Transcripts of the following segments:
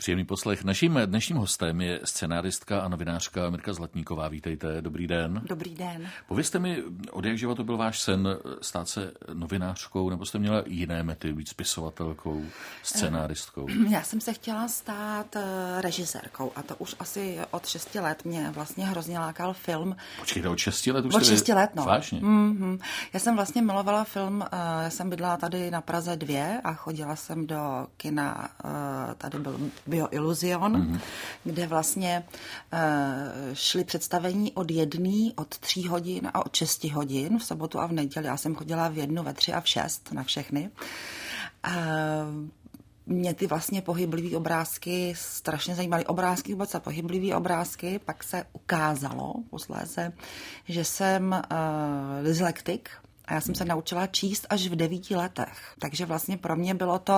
Příjemný poslech. Naším dnešním hostem je scenáristka a novinářka Mirka Zlatníková. Vítejte, dobrý den. Dobrý den. Povězte mi, od jak živa to byl váš sen stát se novinářkou, nebo jste měla jiné mety, být spisovatelkou, scenáristkou? Já jsem se chtěla stát režisérkou a to už asi od 6 let mě vlastně hrozně lákal film. Počkejte, od 6 let už Od 6 let, no. Vážně? Mm-hmm. Já jsem vlastně milovala film, já jsem bydlela tady na Praze 2 a chodila jsem do kina, tady byl Bioillusion, kde vlastně šly představení od 3 hodin a od 6 hodin v sobotu a v neděli. Já jsem chodila v 1, ve 3 a v 6 na všechny. Mě ty vlastně pohyblivé obrázky strašně zajímaly. Obrázky vůbec a pohyblivé obrázky. Pak se ukázalo posléze, že jsem dyslektik a já jsem se naučila číst až v 9 letech. Takže vlastně pro mě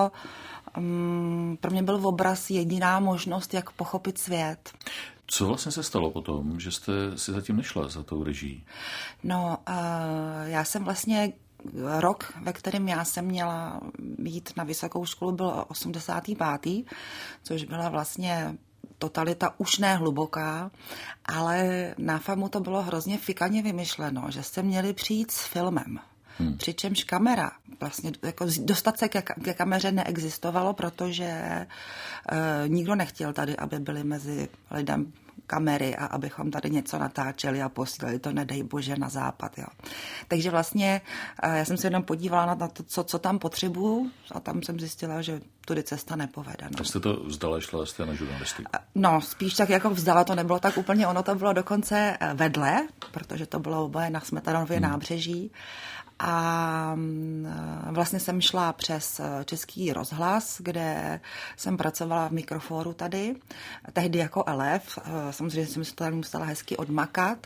byl obraz jediná možnost, jak pochopit svět. Co vlastně se stalo potom, že jste si zatím nešla za tou režií? No, já jsem vlastně rok, ve kterém já jsem měla jít na vysokou školu, byl 85., což byla vlastně totalita už ne hluboká, ale na FAMu to bylo hrozně fikaně vymyšleno, že jste měli přijít s filmem. Přičemž kamera, vlastně jako dostat se ke kameře neexistovalo, protože nikdo nechtěl tady, aby byli mezi lidem kamery a abychom tady něco natáčeli a posílali to, nedej bože, na západ. Jo. Takže vlastně já jsem se jenom podívala na to, co tam potřebuju a tam jsem zjistila, že tudy cesta nepovede. No. Tak jste to vzdala, šla jste na žurnalistiku? No, spíš tak jako vzdala, to nebylo tak úplně, ono to bylo dokonce vedle, protože to bylo oboje na Smetanově nábřeží. A vlastně jsem šla přes Český rozhlas, kde jsem pracovala v mikrofóru tady, tehdy jako elef. Samozřejmě jsem se tady musela hezky odmakat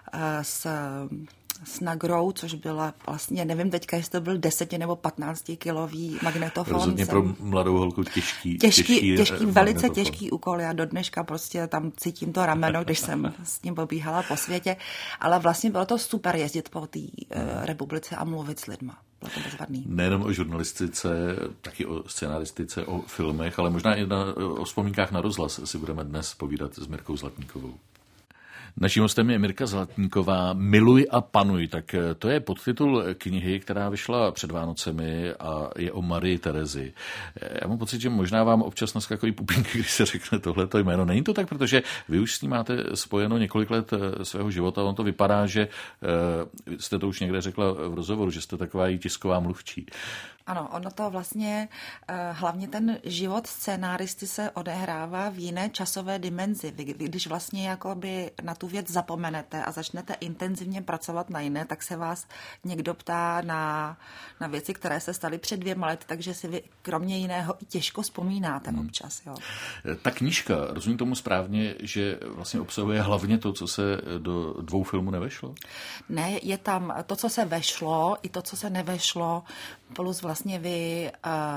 s Nagrou, což byla vlastně, nevím teďka, jestli to byl 10 nebo 15 kilový magnetofon. Rozhodně pro mladou holku těžký velice těžký úkol. Já do dneška prostě tam cítím to rameno, když jsem s ním pobíhala po světě, ale vlastně bylo to super jezdit po té republice a mluvit s lidma. Bylo to bezvadný. Nejenom o žurnalistice, taky o scenaristice, o filmech, ale možná i o vzpomínkách na rozhlas si budeme dnes povídat s Mirkou Zlatníkovou. Naším hostem je Mirka Zlatníková. Miluj a panuj. Tak to je podtitul knihy, která vyšla před Vánocemi a je o Marii Terezi. Já mám pocit, že možná vám občas naskakují pupínky, když se řekne tohleto jméno. Není to tak, protože vy už s ním máte spojeno několik let svého života. On to vypadá, že jste to už někde řekla v rozhovoru, že jste taková jí tisková mluvčí. Ano, ono to vlastně, hlavně ten život scénáristy se odehrává v jiné časové dimenzi. Vy, když vlastně jakoby na tu věc zapomenete a začnete intenzivně pracovat na jiné, tak se vás někdo ptá na věci, které se staly před 2 lety, takže si vy kromě jiného i těžko vzpomínáte občas. Jo. Ta knížka, rozumím tomu správně, že vlastně obsahuje hlavně to, co se do 2 filmů nevešlo? Ne, je tam to, co se vešlo, i to, co se nevešlo, plus vlastně vy,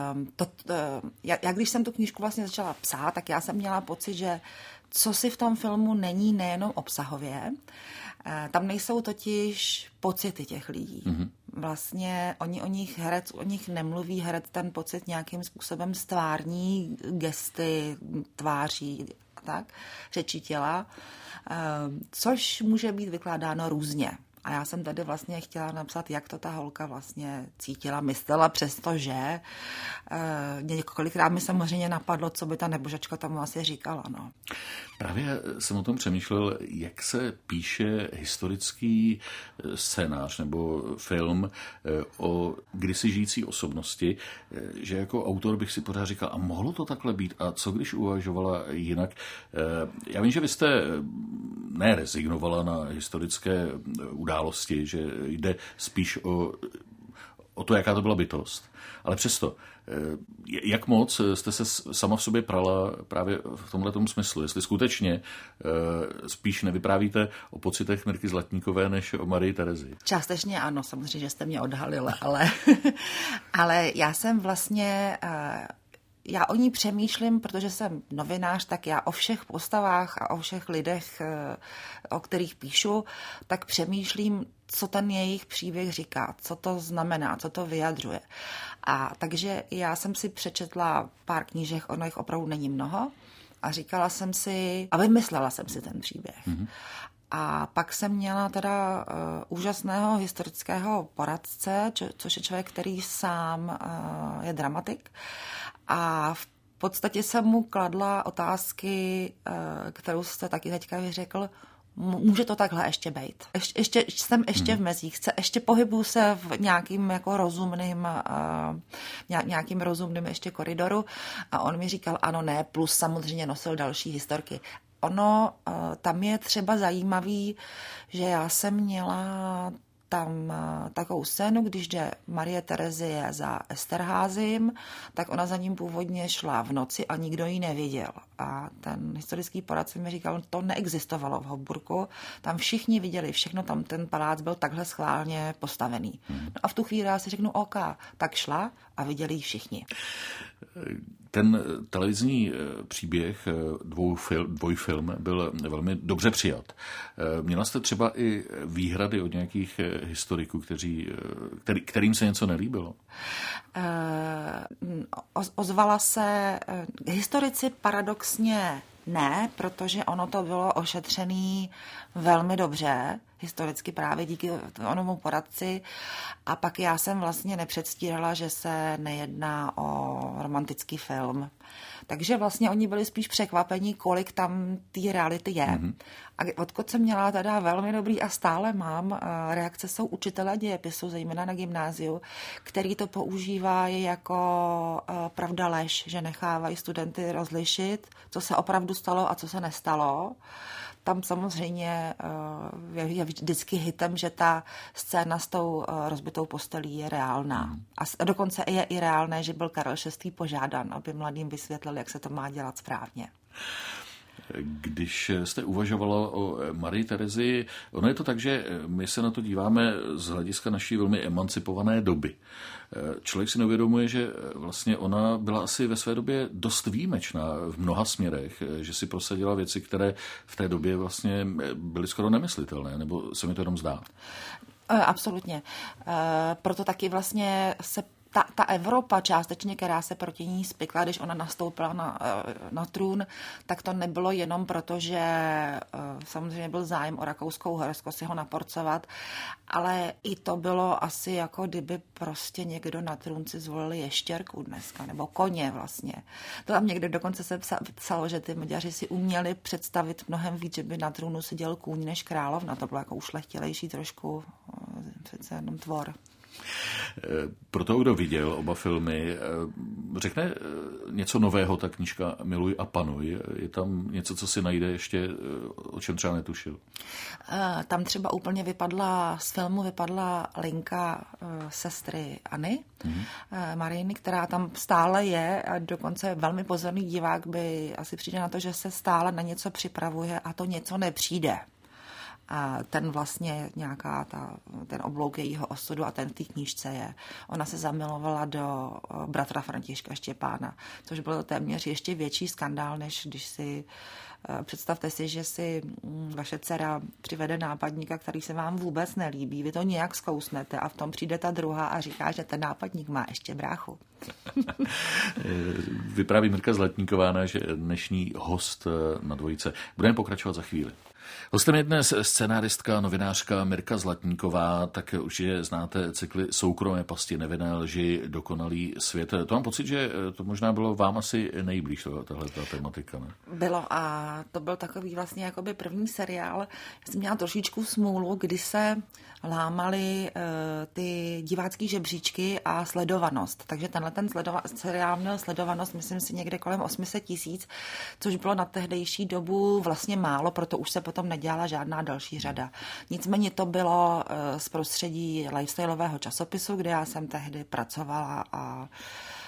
já když jsem tu knížku vlastně začala psát, tak já jsem měla pocit, že co si v tom filmu není nejenom obsahově, tam nejsou totiž pocity těch lidí. Vlastně o nich nemluví, herec ten pocit nějakým způsobem stvární, gesty, tváří a tak, řeči těla, což může být vykládáno různě. A já jsem tady vlastně chtěla napsat, jak to ta holka vlastně cítila, myslela, přestože několikrát mi samozřejmě napadlo, co by ta nebožačka tam asi říkala. No. Právě jsem o tom přemýšlel, jak se píše historický scénář nebo film o kdysi žijící osobnosti, že jako autor bych si pořád říkal, a mohlo to takhle být? A co když uvažovala jinak? Já vím, že vy jste nerezignovala na historické události, že jde spíš o to, jaká to byla bytost. Ale přesto, jak moc jste se sama v sobě prala právě v tomhletom smyslu? Jestli skutečně spíš nevyprávíte o pocitech Mirky Zlatníkové než o Marii Terezi? Částečně ano, samozřejmě, že jste mě odhalila, ale já jsem vlastně já o ní přemýšlím, protože jsem novinář, tak já o všech postavách a o všech lidech, o kterých píšu, tak přemýšlím, co ten jejich příběh říká, co to znamená, co to vyjadřuje. A takže já jsem si přečetla pár knížek, ono jich opravdu není mnoho, a říkala jsem si, a vymyslela jsem si ten příběh. Mm-hmm. A pak jsem měla teda úžasného historického poradce, což je člověk, který sám je dramatik. A v podstatě jsem mu kladla otázky, kterou jste taky teďka vyřekl, může to takhle ještě být. Jsem v mezích, ještě pohybuju se v nějakým jako nějakým rozumným ještě koridoru a on mi říkal ano, ne, plus samozřejmě nosil další historky. Ono, tam je třeba zajímavý, že já jsem měla tam takovou scénu, když jde Marie Terezie za Esterházym, tak ona za ním původně šla v noci a nikdo ji neviděl. A ten historický poradce mi říkal, to neexistovalo v Hofburgu, tam všichni viděli všechno, tam ten palác byl takhle schválně postavený. No a v tu chvíli já si řeknu, OK, tak šla a viděli ji všichni. Ten televizní příběh, dvojfilm, byl velmi dobře přijat. Měla jste třeba i výhrady od nějakých historiků, kterým se něco nelíbilo? Ozvala se historici paradoxně ne, protože ono to bylo ošetřený velmi dobře, historicky právě díky onomu poradci. A pak já jsem vlastně nepředstírala, že se nejedná o romantický film. Takže vlastně oni byli spíš překvapení, kolik tam té reality je. Mm-hmm. A odkud jsem měla teda velmi dobrý a stále mám, reakce jsou učitelé dějepisu, zejména na gymnáziu, který to používají jako pravda lež, že nechávají studenty rozlišit, co se opravdu stalo a co se nestalo. Tam samozřejmě je vždycky hitem, že ta scéna s tou rozbitou postelí je reálná. A dokonce je i reálné, že byl Karel VI. Požádán, aby mladým vysvětlil, jak se to má dělat správně. Když jste uvažovala o Marii Terezii, ono je to tak, že my se na to díváme z hlediska naší velmi emancipované doby. Člověk si neuvědomuje, že vlastně ona byla asi ve své době dost výjimečná v mnoha směrech, že si prosadila věci, které v té době vlastně byly skoro nemyslitelné, nebo se mi to jenom zdá? Absolutně. Proto taky vlastně se ta Evropa částečně, která se proti ní spikla, když ona nastoupila na trůn, tak to nebylo jenom proto, že samozřejmě byl zájem o Rakouskou Uhersko si ho naporcovat, ale i to bylo asi jako kdyby prostě někdo na trůn si zvolil ještěrku dneska, nebo koně vlastně. To tam někde dokonce se psalo, že ty Maďaři si uměli představit mnohem víc, že by na trůnu seděl kůň než královna. To bylo jako ušlechtilejší trošku přece jenom tvor. Pro toho, kdo viděl oba filmy, řekne něco nového ta knížka Miluj a panuj? Je tam něco, co si najde ještě, o čem třeba netušil? Tam třeba úplně z filmu vypadla linka sestry Anny, Mariny, která tam stále je a dokonce velmi pozorný divák by asi přijde na to, že se stále na něco připravuje a to něco nepřijde. A ten vlastně ten oblouk jejího osudu a ten v té knížce je. Ona se zamilovala do bratra Františka Štěpána, což byl téměř ještě větší skandál, než když si představte si, že si vaše dcera přivede nápadníka, který se vám vůbec nelíbí. Vy to nějak zkousnete a v tom přijde ta druhá a říká, že ten nápadník má ještě bráchu. Vypráví Mirka Zlatníková, náš dnešní host na Dvojice. Budeme pokračovat za chvíli. Hostem je dnes scenáristka, novinářka Mirka Zlatníková, tak určitě znáte cykly Soukromé pasti, Nevinné lži, Dokonalý svět. To mám pocit, že to možná bylo vám asi nejblíž, tahle tematika, ne? Bylo a to byl takový vlastně jakoby první seriál. Já jsem měla trošičku smůlu, kdy se lámaly ty divácký žebříčky a sledovanost. Takže tenhle seriál měl sledovanost, myslím si, někde kolem 800 000, což bylo na tehdejší dobu vlastně málo, proto už se potom nedělala žádná další řada. Nicméně to bylo z prostředí lifestyleového časopisu, kde já jsem tehdy pracovala a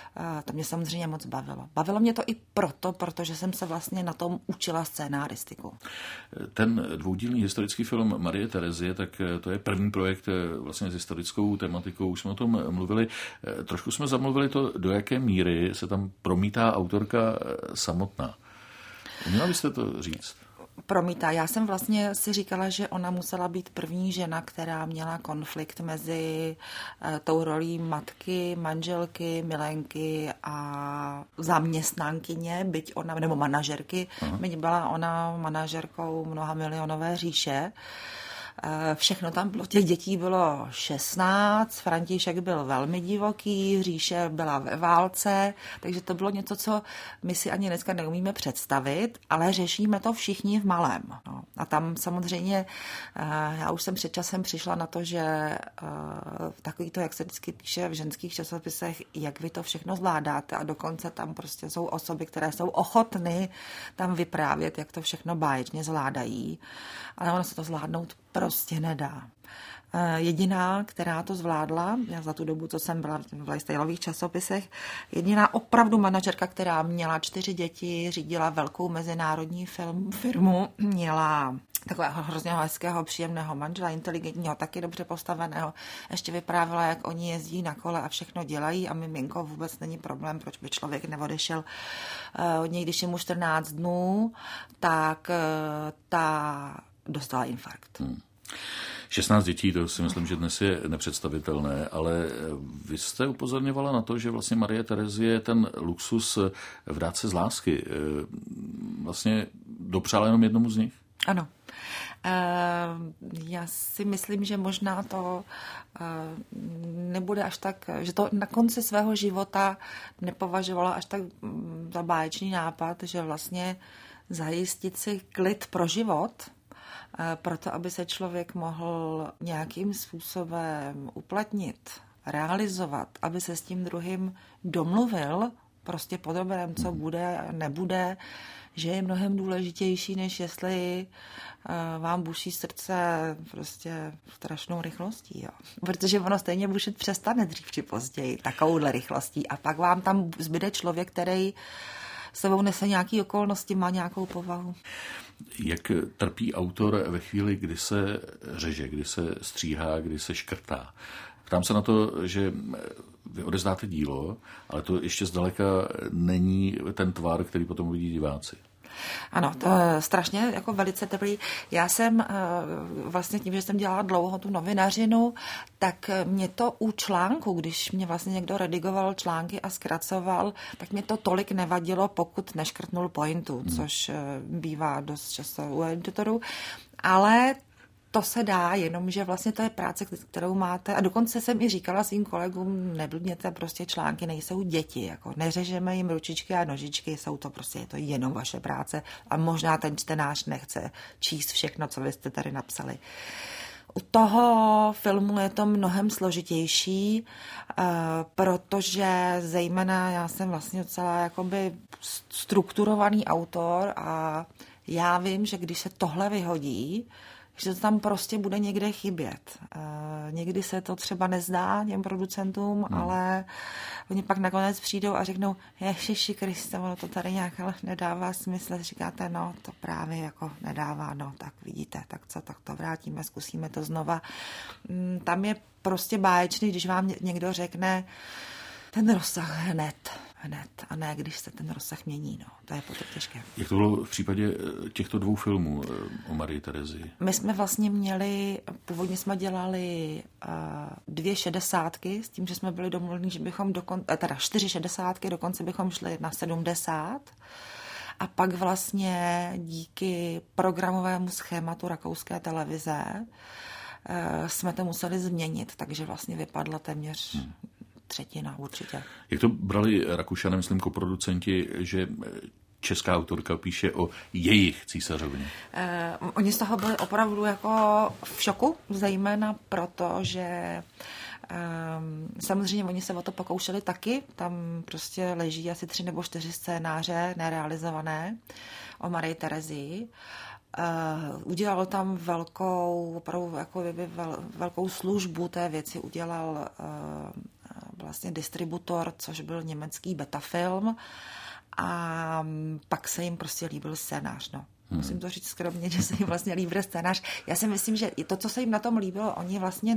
to mě samozřejmě moc bavilo. Bavilo mě to i proto, protože jsem se vlastně na tom učila scénáristiku. Ten dvoudílný historický film Marie Terezie, tak to je první projekt vlastně s historickou tematikou. Už jsme o tom mluvili. Trošku jsme zamluvili to, do jaké míry se tam promítá autorka samotná. Měla byste to říct? Promítá. Já jsem vlastně si říkala, že ona musela být první žena, která měla konflikt mezi tou rolí matky, manželky, milenky a zaměstnankyně, byť ona, nebo manažerky, byť byla ona manažerkou mnohamilionové říše. Všechno tam bylo, těch dětí bylo 16, František byl velmi divoký, říše byla ve válce, takže to bylo něco, co my si ani dneska neumíme představit, ale řešíme to všichni v malém. No. A tam samozřejmě, já už jsem před časem přišla na to, že takový to, jak se vždycky píše v ženských časopisech, jak vy to všechno zvládáte a dokonce tam prostě jsou osoby, které jsou ochotny tam vyprávět, jak to všechno báječně zvládají, ale ono se to zvládnout prostě nedá. Jediná, která to zvládla, já za tu dobu, co jsem byla v lifestyleových časopisech, jediná opravdu manažerka, která měla 4 děti, řídila velkou mezinárodní firmu, měla takového hrozně hezkého, příjemného manžela, inteligentního, taky dobře postaveného, ještě vyprávěla, jak oni jezdí na kole a všechno dělají a miminko vůbec není problém, proč by člověk neodešel od něj, když je mu 14 dnů, tak ta dostala infarkt. 16 dětí, to si myslím, že dnes je nepředstavitelné, ale vy jste upozorňovala na to, že vlastně Marie Terezie ten luxus vdát se z lásky vlastně dopřála jenom jednomu z nich? Ano. Já si myslím, že možná to nebude až tak, že to na konci svého života nepovažovala až tak za báječný nápad, že vlastně zajistit si klid pro život, proto aby se člověk mohl nějakým způsobem uplatnit, realizovat, aby se s tím druhým domluvil, prostě po dobrém, co bude a nebude, že je mnohem důležitější, než jestli vám buší srdce prostě strašnou rychlostí. Jo. Protože ono stejně bušit přestane dřív či později takovouhle rychlostí a pak vám tam zbyde člověk, který sebou nese nějaké okolnosti, má nějakou povahu. Jak trpí autor ve chvíli, kdy se řeže, kdy se stříhá, kdy se škrtá? Ptám se na to, že vy odezdáte dílo, ale to ještě zdaleka není ten tvar, který potom uvidí diváci. Ano, to je strašně jako velice teplý. Já jsem vlastně tím, že jsem dělala dlouho tu novinařinu, tak mě to u článku, když mě vlastně někdo redigoval články a zkracoval, tak mě to tolik nevadilo, pokud neškrtnul pointu, což bývá dost často u editorů. Ale to se dá, jenomže vlastně to je práce, kterou máte. A dokonce jsem i říkala svým kolegům, neblbněte, prostě články nejsou děti, jako neřežeme jim ručičky a nožičky, jsou to prostě, je to jenom vaše práce a možná ten čtenář nechce číst všechno, co vy jste tady napsali. U toho filmu je to mnohem složitější, protože zejména já jsem vlastně docela jakoby strukturovaný autor a já vím, že když se tohle vyhodí, že to tam prostě bude někde chybět. Někdy se to třeba nezdá těm producentům, ale oni pak nakonec přijdou a řeknou, Ježiši Kriste, ono to tady nějak ale nedává smysl. Říkáte, no to právě jako nedává, no tak vidíte, tak co, tak to vrátíme, zkusíme to znova. Tam je prostě báječný, když vám někdo řekne ten rozsah hned a ne, když se ten rozsah mění, no, to je potom těžké. Jak to bylo v případě těchto 2 filmů o Marii Terezii? My jsme vlastně měli, původně jsme dělali 2 šedesátky, s tím, že jsme byli domluveni, že bychom 4 šedesátky, dokonce bychom šli na 70. A pak vlastně díky programovému schématu rakouské televize jsme to museli změnit, takže vlastně vypadla téměř 1/3 určitě. Jak to brali Rakušané, myslím, koproducenti, že česká autorka píše o jejich císařovině? Oni z toho byli opravdu jako v šoku, zejména proto, že samozřejmě oni se o to pokoušeli taky, tam prostě leží asi 3 nebo 4 scénáře nerealizované o Marii Terezii. Udělal tam velkou službu té věci, udělal vlastně distributor, což byl německý Betafilm, a pak se jim prostě líbil scénář, no. Musím to říct skromně, že se jim vlastně líbil scénář. Já si myslím, že to, co se jim na tom líbilo, oni vlastně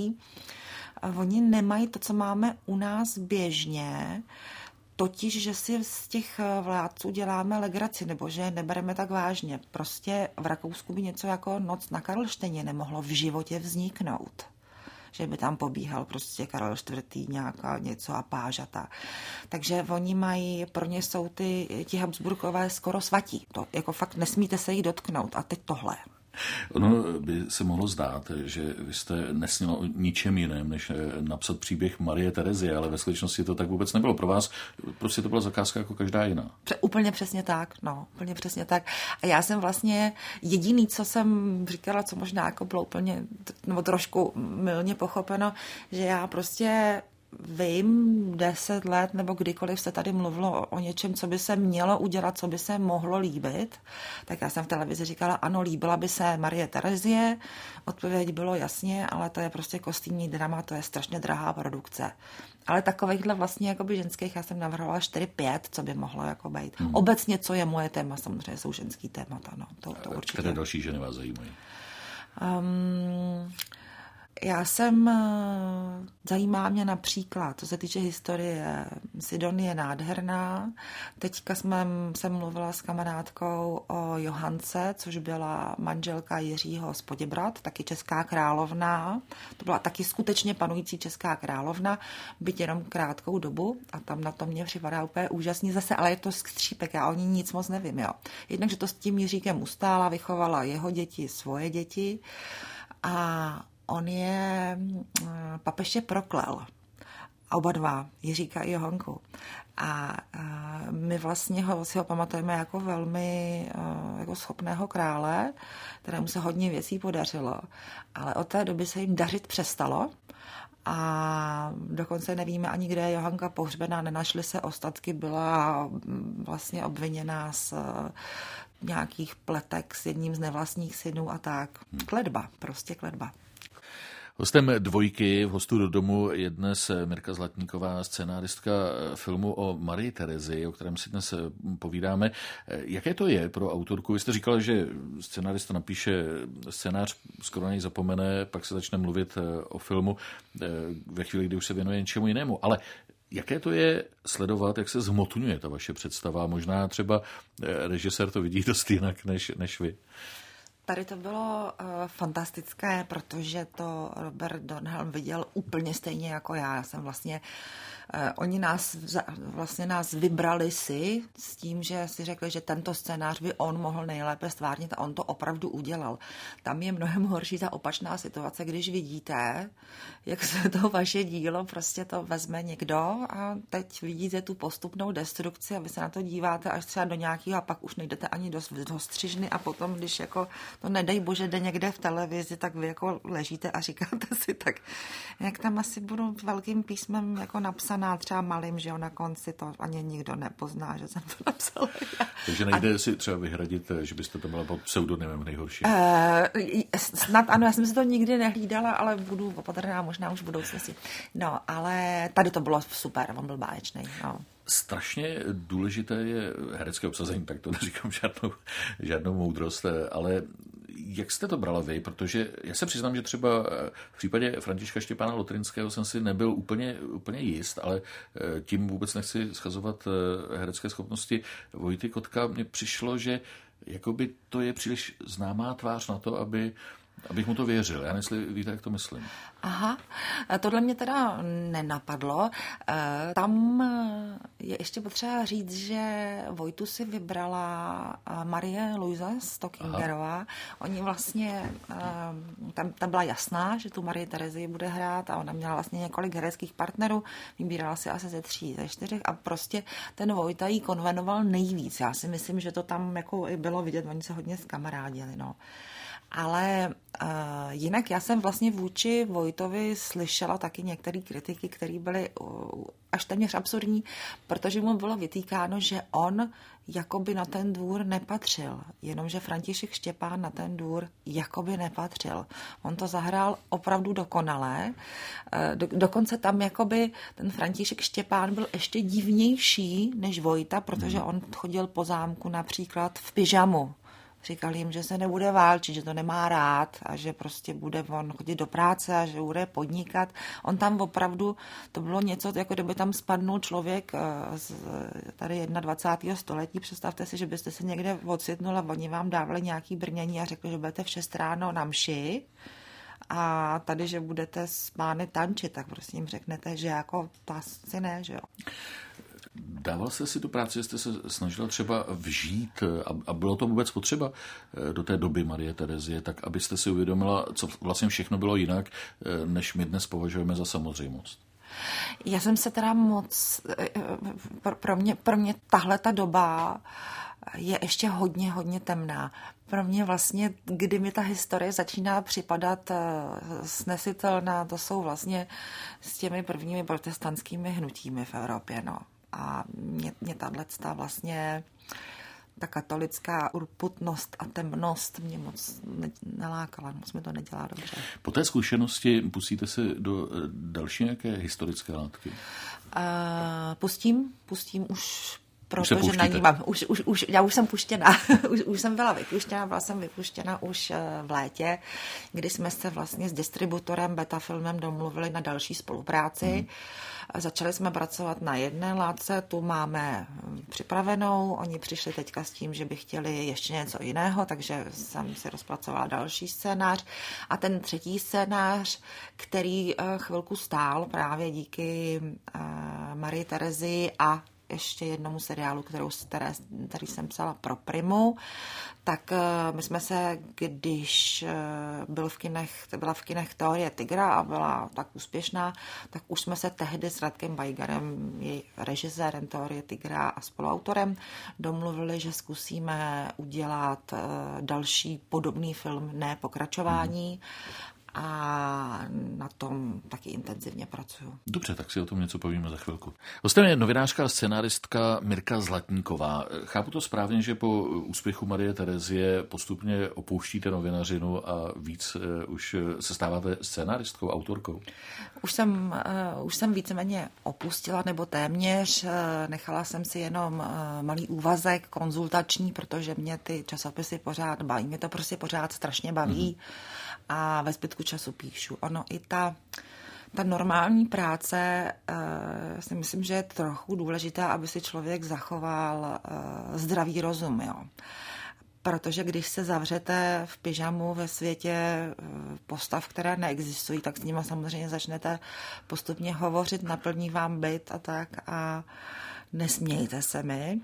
nemají to, co máme u nás běžně, totiž, že si z těch vládců děláme legraci, nebo že je nebereme tak vážně. Prostě v Rakousku by něco jako Noc na Karlštejně nemohlo v životě vzniknout. Že by tam pobíhal prostě Karel IV. Nějaká něco a pážata. Takže oni mají, pro ně jsou ti Habsburkové skoro svatí. To jako fakt nesmíte se jich dotknout. A teď tohle. Ono by se mohlo zdát, že vy jste nesněla o ničem jiném, než napsat příběh Marie Terezie, ale ve skutečnosti to tak vůbec nebylo. Pro vás prostě to byla zakázka jako každá jiná. Úplně přesně tak, úplně přesně tak. A já jsem vlastně jediný, co jsem říkala, co možná jako bylo úplně, nebo trošku mylně pochopeno, že já prostě vím 10 let, nebo kdykoliv se tady mluvilo o něčem, co by se mělo udělat, co by se mohlo líbit, tak já jsem v televizi říkala, ano, líbila by se Marie Terezie. Odpověď bylo jasně, ale to je prostě kostýmní drama, to je strašně drahá produkce. Ale takovýchhle vlastně jakoby ženských já jsem navrhovala 4-5, co by mohlo jako být. Obecně, co je moje téma, samozřejmě jsou ženský témata, no, to určitě. Které další ženy vás zajímají? Zajímá mě například, co se týče historie, Sidonie je nádherná. Teďka jsem mluvila s kamarádkou o Johance, což byla manželka Jiřího z Poděbrad, taky česká královna. To byla taky skutečně panující česká královna, byť jenom krátkou dobu a tam na to mě připadá úplně úžasný zase, ale je to skřípek, já o ní nic moc nevím, jo. Jednak, že to s tím Jiříkem ustála, vychovala jeho děti, svoje děti a on je papeže proklel. Oba dva, Jiříka i Johanku. A my vlastně si ho pamatujeme jako velmi jako schopného krále, kterému se hodně věcí podařilo. Ale od té doby se jim dařit přestalo a dokonce nevíme ani, kde je Johanka pohřbená, nenašly se ostatky, byla vlastně obviněná z nějakých pletek s jedním z nevlastních synů a tak. Kletba, prostě kletba. Hostem Dvojky v Hostu do domu je dnes Mirka Zlatníková, scenáristka filmu o Marii Terezii, o kterém si dnes povídáme. Jaké to je pro autorku? Vy jste říkala, že scenárista napíše scénář, skoro na něj zapomene, pak se začne mluvit o filmu ve chvíli, kdy už se věnuje něčemu jinému. Ale jaké to je sledovat, jak se zhmotňuje ta vaše představa? Možná třeba režisér to vidí dost jinak než vy. Tady to bylo fantastické, protože to Robert Dornhelm viděl úplně stejně jako já. Já jsem oni nás vybrali si s tím, že si řekli, že tento scénář by on mohl nejlépe stvárnit a on to opravdu udělal. Tam je mnohem horší ta opačná situace, když vidíte, jak se to vaše dílo prostě to vezme někdo a teď vidíte tu postupnou destrukci a vy se na to díváte až třeba do nějakého a pak už nejdete ani do střižny a potom, když jako to nedej bože jde někde v televizi, tak vy jako ležíte a říkáte si, tak jak tam asi budu velkým písmem jako napsaná, třeba malým, že jo, na konci to ani nikdo nepozná, že jsem to napsala. Takže nejde si třeba vyhradit, že byste to byla pod pseudonymem nejhorší? Snad ano, já jsem si to nikdy nehlídala, ale budu opatrná možná už v budoucnosti. No, ale tady to bylo super, on byl báječný, no. Strašně důležité je herecké obsazení, tak to neříkám žádnou moudrost, ale jak jste to brala vy? Protože já se přiznám, že třeba v případě Františka Štěpána Lotrinského jsem si nebyl úplně jist, ale tím vůbec nechci schazovat herecké schopnosti Vojty Kotka. Mně přišlo, že jakoby to je příliš známá tvář na to, abych mu to věřil. Já nevím, víte, jak to myslím. Aha, tohle mě teda nenapadlo. Tam je ještě potřeba říct, že Vojtu si vybrala Marie Luisa Stockingerová. Oni vlastně, tam byla jasná, že tu Marie Terezii bude hrát a ona měla vlastně několik hereckých partnerů, vybírala si asi ze 3, ze 4 a prostě ten Vojta jí konvenoval nejvíc. Já si myslím, že to tam jako bylo vidět, oni se hodně zkamarádili, no. Ale jinak já jsem vlastně vůči Vojtovi slyšela taky některé kritiky, které byly až téměř absurdní, protože mu bylo vytýkáno, že on jakoby na ten dvůr nepatřil, jenomže František Štěpán na ten dvůr jakoby nepatřil. On to zahrál opravdu dokonale, dokonce tam jakoby ten František Štěpán byl ještě divnější než Vojta, protože on chodil po zámku například v pyžamu. Říkal jim, že se nebude válčit, že to nemá rád a že prostě bude on chodit do práce a že bude podnikat. On tam opravdu, to bylo něco, jako kdyby tam spadnul člověk z tady 21. století. Představte si, že byste se někde ocitnul a oni vám dávali nějaký brnění a řekli, že budete v 6 ráno na mši a tady, že budete s pány tančit, tak prostě jim řeknete, že jako to asi ne, že jo. Dával jste si tu práci, jste se snažila třeba vžít a bylo to vůbec potřeba do té doby Marie Terezie, tak abyste si uvědomila, co vlastně všechno bylo jinak, než my dnes považujeme za samozřejmost? Já jsem se teda moc, pro mě tahle ta doba je ještě hodně temná. Pro mě vlastně, kdy mi ta historie začíná připadat snesitelná, to jsou vlastně s těmi prvními protestantskými hnutími v Evropě, no. A mě tato vlastně ta katolická urputnost a temnost mě moc nelákala, moc mi to nedělá dobře. Po té zkušenosti pustíte se do další nějaké historické látky? Pustím už, protože na ní mám. Já už jsem puštěna. už jsem byla vypuštěna už v létě, kdy jsme se vlastně s distributorem Betafilmem domluvili na další spolupráci. Začali jsme pracovat na jedné látce, tu máme připravenou, oni přišli teďka s tím, že by chtěli ještě něco jiného, takže jsem si rozpracovala další scénář a ten třetí scénář, který chvilku stál právě díky Marii Terezii a ještě jednomu seriálu, který jsem psala pro Primu, tak my jsme se, když byla v kinech Teorie tygra a byla tak úspěšná, tak už jsme se tehdy s Radkem Bajgarem, její režisérem Teorie tygra a spoluautorem, domluvili, že zkusíme udělat další podobný film, ne pokračování, a na tom taky intenzivně pracuju. Dobře, tak si o tom něco povíme za chvilku. Hostem je novinářka a scenaristka Mirka Zlatníková. Chápu to správně, že po úspěchu Marie Terezie postupně opouštíte novinařinu a víc už se stáváte scenaristkou, autorkou? Už jsem víceméně opustila, nebo téměř. Nechala jsem si jenom malý úvazek konzultační, protože mě ty časopisy pořád baví. Mě to prostě pořád strašně baví. A ve zbytku času píšu. Ono i ta normální práce, si myslím, že je trochu důležitá, aby si člověk zachoval zdravý rozum, jo. Protože když se zavřete v pyžamu ve světě postav, které neexistují, tak s nimi samozřejmě začnete postupně hovořit, naplní vám byt a tak a nesmějte se mi.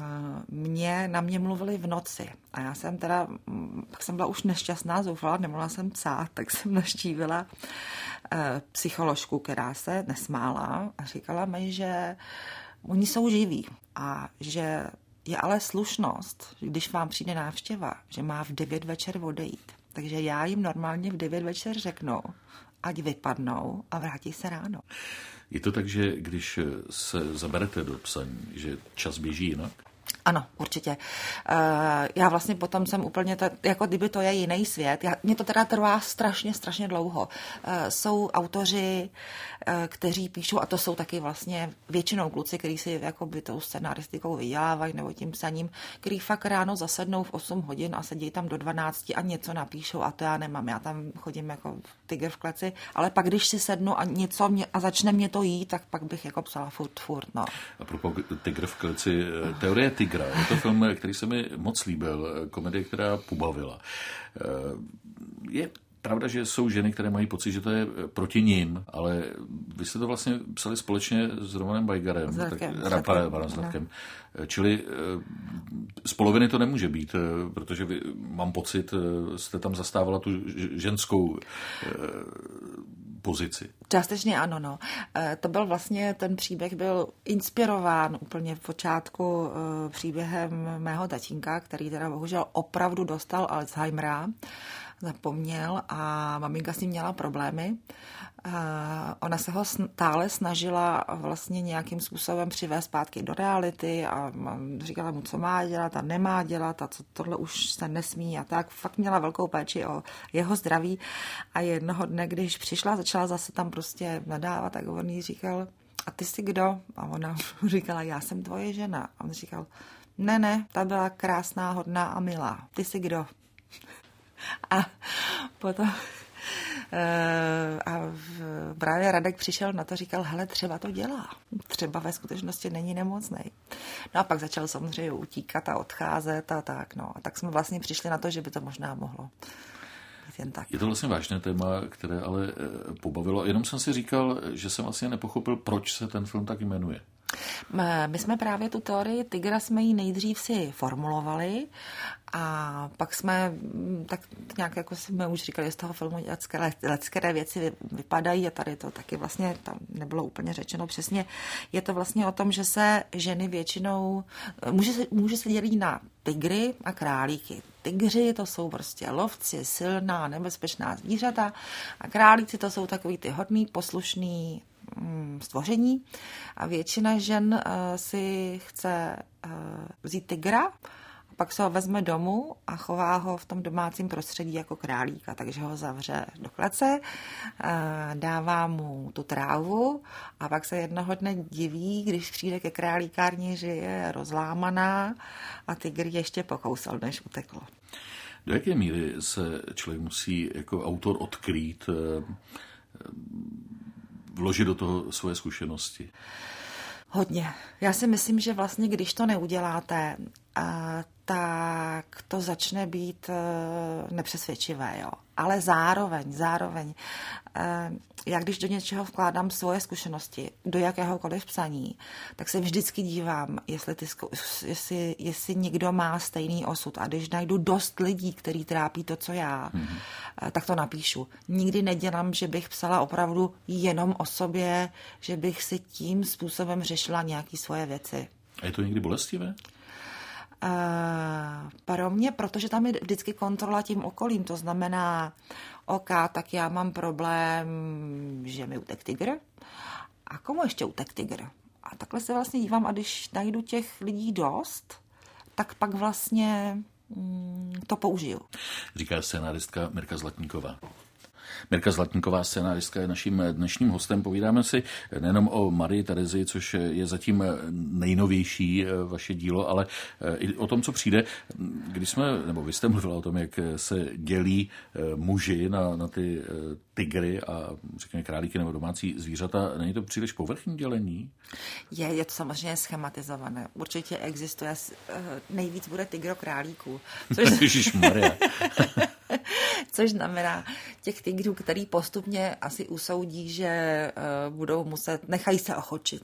Na mě mluvili v noci a já jsem pak jsem byla už nešťastná, zoufala, nemohla jsem psát, tak jsem navštívila psycholožku, která se nesmála a říkala mi, že oni jsou živí a že je ale slušnost, když vám přijde návštěva, že má v 9 večer odejít. Takže já jim normálně v 9 večer řeknu, ať vypadnou a vrátí se ráno. Je to tak, že když se zaberete do psaní, že čas běží jinak? Ano, určitě. Já vlastně potom jsem úplně, jako kdyby to je jiný svět. Mně to teda trvá strašně dlouho. Jsou autoři, kteří píšou, a to jsou taky vlastně většinou kluci, kteří si jakoby tou scenaristikou vydělávají nebo tím psaním, který fakt ráno zasednou v 8 hodin a sedí tam do 12 a něco napíšou a to já nemám. Já tam chodím jako tygr v kleci, ale pak když si sednu a něco a začne mě to jít, tak pak bych jako psala furt, no. A propos tygr v kleci, Teorie tygra. Je to film, který se mi moc líbil, komedie, která pobavila. Je pravda, že jsou ženy, které mají pocit, že to je proti nim, ale vy jste to vlastně psali společně s Romanem Bajgarem. S Radkem. Čili z poloviny to nemůže být, protože vy, mám pocit, jste tam zastávala tu ženskou pozici. Částečně ano, no. To byl vlastně, ten příběh byl inspirován úplně v počátku příběhem mého tatínka, který teda bohužel opravdu dostal Alzheimera zapomněl a maminka s ním měla problémy. Ona se ho stále snažila vlastně nějakým způsobem přivést zpátky do reality a říkala mu, co má dělat a nemá dělat a co tohle už se nesmí a tak. Fakt měla velkou péči o jeho zdraví a jednoho dne, když přišla, začala zase tam prostě nadávat, tak on jí říkal, a ty jsi kdo? A ona říkala, já jsem tvoje žena. A on říkal, ne, ta byla krásná, hodná a milá. Ty jsi kdo? A potom právě Radek přišel na to, říkal, hele, třeba to dělá. Třeba ve skutečnosti není nemocnej. No a pak začal samozřejmě utíkat a odcházet a tak. No. A tak jsme vlastně přišli na to, že by to možná mohlo být jen tak. Je to vlastně vážné téma, které ale pobavilo. Jenom jsem si říkal, že jsem vlastně nepochopil, proč se ten film tak jmenuje. My jsme právě tu teorii tygra jsme ji nejdřív si formulovali a pak jsme tak nějak, jako jsme už říkali, z toho filmu lecké věci vypadají a tady to taky vlastně tam nebylo úplně řečeno přesně. Je to vlastně o tom, že se ženy většinou, muži se dělí na tygry a králíky. Tygři to jsou prostě lovci, silná, nebezpečná zvířata a králíci to jsou takový ty hodný, poslušný stvoření a většina žen si chce vzít tygra a pak se ho vezme domů a chová ho v tom domácím prostředí jako králíka, takže ho zavře do klece, dává mu tu trávu a pak se jednoho dne diví, když přijde ke králíkárně, že je rozlámaná a tygr ještě pokousal, než utekl. Do jaké míry se člověk musí jako autor odkrýt, vložit do toho svoje zkušenosti? Hodně. Já si myslím, že vlastně, když to neuděláte, tak to začne být nepřesvědčivé, jo. Ale zároveň, já když do něčeho vkládám svoje zkušenosti, do jakéhokoliv psaní, tak se vždycky dívám, jestli někdo má stejný osud. A když najdu dost lidí, který trápí to, co já, tak to napíšu. Nikdy nedělám, že bych psala opravdu jenom o sobě, že bych si tím způsobem řešila nějaké svoje věci. A je to někdy bolestivé? Pro mě, protože tam je vždycky kontrola tím okolím, to znamená, OK, tak já mám problém, že mi utek tygr a komu ještě utek tygr? A takhle se vlastně dívám a když najdu těch lidí dost, tak pak vlastně to použiju. Říká scénáristka Mirka Zlatníková. Mirka Zlatníková, scénáristka, je naším dnešním hostem. Povídáme si nejenom o Marii Terezii, což je zatím nejnovější vaše dílo, ale i o tom, co přijde. Když vy jste mluvila o tom, jak se dělí muži na ty tygry a řekněme králíky nebo domácí zvířata, není to příliš povrchní dělení? Je to samozřejmě schematizované. Určitě existuje, nejvíc bude tygro králíků. Ježišmarja. Což znamená těch tygrů, který postupně asi usoudí, že budou muset, nechají se ochočit.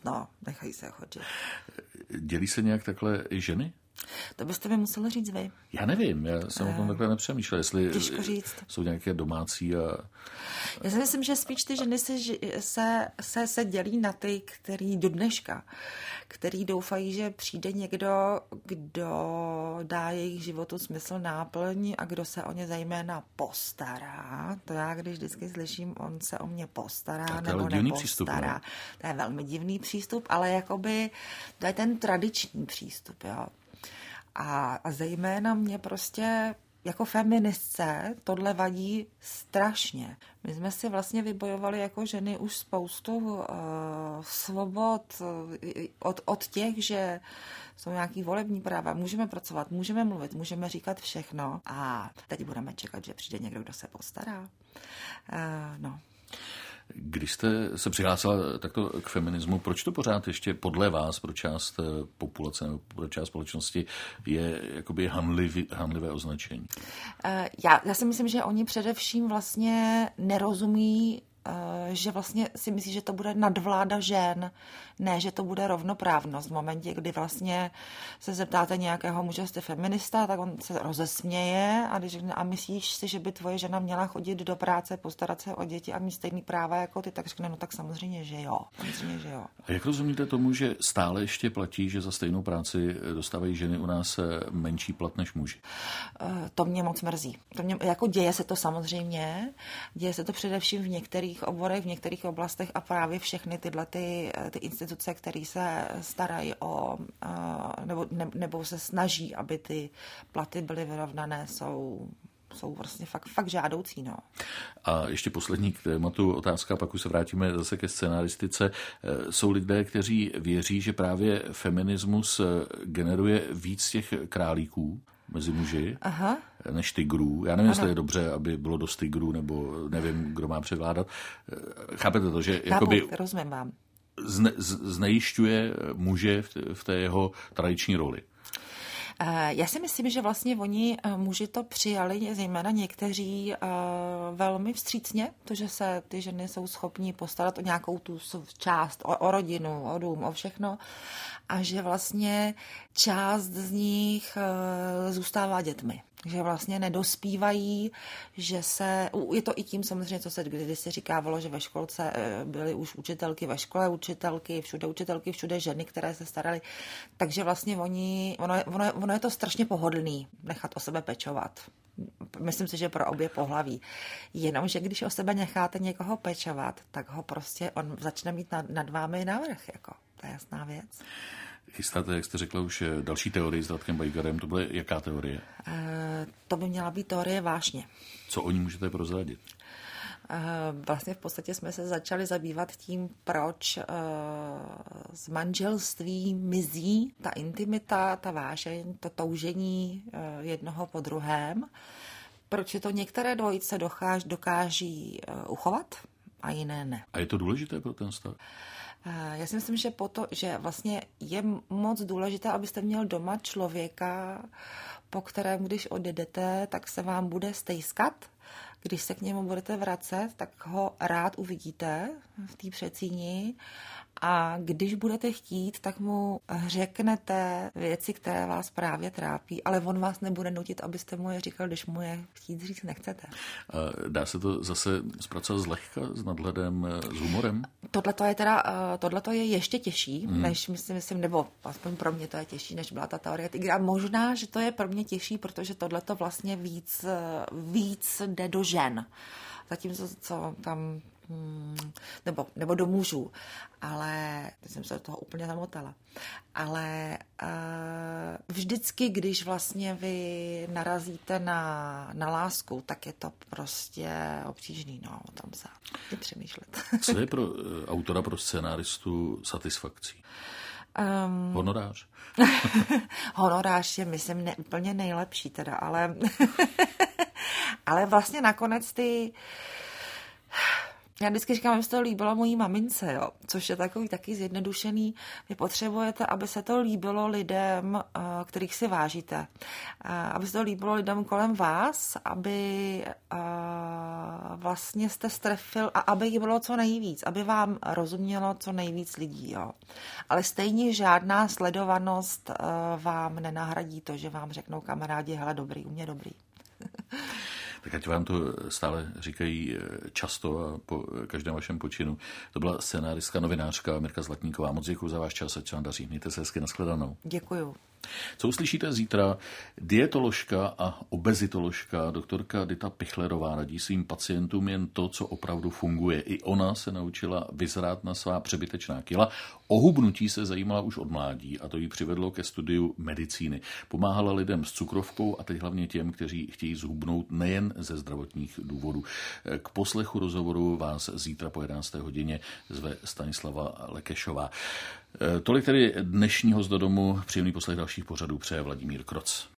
Dělí se nějak takhle i ženy? To byste mi museli říct vy. Já nevím, já jsem o tom takhle nepřemýšlel, jestli jsou nějaké domácí a... Já si myslím, že spíš ty ženy se dělí na ty, který do dneška, který doufají, že přijde někdo, kdo dá jejich životu smysl, náplň a kdo se o ně zejména postará. To já, když vždycky slyším, on se o mě postará nebo nepostará. Přístup, ne? To je velmi divný přístup, ale jakoby to je ten tradiční přístup, jo. A zejména mě prostě jako feministce tohle vadí strašně. My jsme si vlastně vybojovali jako ženy už spoustu svobod od těch, že jsou nějaký volební práva, můžeme pracovat, můžeme mluvit, můžeme říkat všechno a teď budeme čekat, že přijde někdo, kdo se postará. No. Když jste se přihlásila takto k feminismu, proč to pořád ještě podle vás pro část populace nebo pro část společnosti je jakoby hanlivé označení? Já si myslím, že oni především vlastně nerozumí že vlastně si myslí, že to bude nadvláda žen, ne, že to bude rovnoprávnost. V momentě, kdy vlastně se zeptáte nějakého muže, jste feminista, tak on se rozesměje a když řekne, a myslíš si, že by tvoje žena měla chodit do práce, postarat se o děti a mít stejný práva jako ty, tak řekne, no tak samozřejmě, že jo. A jak rozumíte tomu, že stále ještě platí, že za stejnou práci dostávají ženy u nás menší plat než muži? To mě moc mrzí. Jako děje se to samozřejmě, děje se to především v některých oborech, v některých oblastech a právě všechny tyhle ty instituce, které se starají o, nebo se snaží, aby ty platy byly vyrovnané, jsou vlastně fakt žádoucí. No. A ještě poslední k tématu otázka, pak už se vrátíme zase ke scenaristice. Jsou lidé, kteří věří, že právě feminismus generuje víc těch králíků mezi muži, než tigrů. Já nevím, jestli je dobře, aby bylo dost tigrů, nebo nevím, kdo má převládat. Chápete to, že jakoby rozumím vám. Znejišťuje muže v té jeho tradiční roli? Já si myslím, že vlastně oni muži to přijali, zejména někteří velmi vstřícně, to, že se ty ženy jsou schopní postarat o nějakou tu část, o rodinu, o dům, o všechno a že vlastně část z nich zůstává dětmi. Že vlastně nedospívají, že se... Je to i tím samozřejmě, co se kdysi říkávalo, že ve školce byly už učitelky, ve škole učitelky, všude ženy, které se staraly. Takže vlastně ono je to strašně pohodlný nechat o sebe pečovat. Myslím si, že pro obě pohlaví. Jenomže když o sebe necháte někoho pečovat, tak ho prostě on začne mít nad vámi navrch. Jako. To je jasná věc. Chystáte, jak jste řekla, už další teorii s Radkem Bajgarem. To byla jaká teorie? To by měla být teorie vášně. Co o ní můžete prozradit? Vlastně v podstatě jsme se začali zabývat tím, proč z manželství mizí ta intimita, ta vášeň, to toužení jednoho po druhém. Proč je to některé dvojice dokáží uchovat a jiné ne. A je to důležité pro ten stav? Já si myslím, že vlastně je moc důležité, abyste měl doma člověka, po kterém, když odjedete, tak se vám bude stejskat. Když se k němu budete vracet, tak ho rád uvidíte v té předsíni a když budete chtít, tak mu řeknete věci, které vás právě trápí, ale on vás nebude nutit, abyste mu je říkal, když mu je chtít říct nechcete. Dá se to zase zpracovat zlehka, s nadhledem, s humorem? Tohleto je ještě těžší, než myslím, nebo aspoň pro mě to je těžší, než byla ta teorie tigra. Možná, že to je pro mě těžší, protože tohleto vlastně víc jde do žen. Zatímco co tam nebo do mužů, ale teď jsem se do toho úplně zamotala. Ale vždycky, když vlastně vy narazíte na lásku, tak je to prostě obtížný, no, tam se přemýšlet. Co je pro autora, pro scénáristu satisfakcí? Honorář? Honorář je, myslím, úplně nejlepší teda, ale vlastně nakonec já vždycky říkám, že se to líbilo mojí mamince, jo? Což je takový taky zjednodušený. Vy potřebujete, aby se to líbilo lidem, kterých si vážíte. Aby se to líbilo lidem kolem vás, aby vlastně jste strefil a aby jich bylo co nejvíc, aby vám rozumělo co nejvíc lidí. Jo? Ale stejně žádná sledovanost vám nenahradí to, že vám řeknou kamarádi, hele, dobrý, u mě dobrý. Tak ať vám to stále říkají často a po každém vašem počinu. To byla scenáristka, novinářka Mirka Zlatníková. Moc děkuji za váš čas, ať se vám daří. Mějte se hezky, nashledanou. Děkuju. Co uslyšíte zítra? Dietoložka a obezitoložka doktorka Dita Pichlerová radí svým pacientům jen to, co opravdu funguje. I ona se naučila vyzrát na svá přebytečná kila. O hubnutí se zajímala už od mládí a to jí přivedlo ke studiu medicíny. Pomáhala lidem s cukrovkou a teď hlavně těm, kteří chtějí zhubnout nejen ze zdravotních důvodů. K poslechu rozhovoru vás zítra po 11. hodině zve Stanislava Lekešová. Tolik tedy dnešního Z do domu. Příjemný poslech dalších pořadů přeje Vladimír Kroc.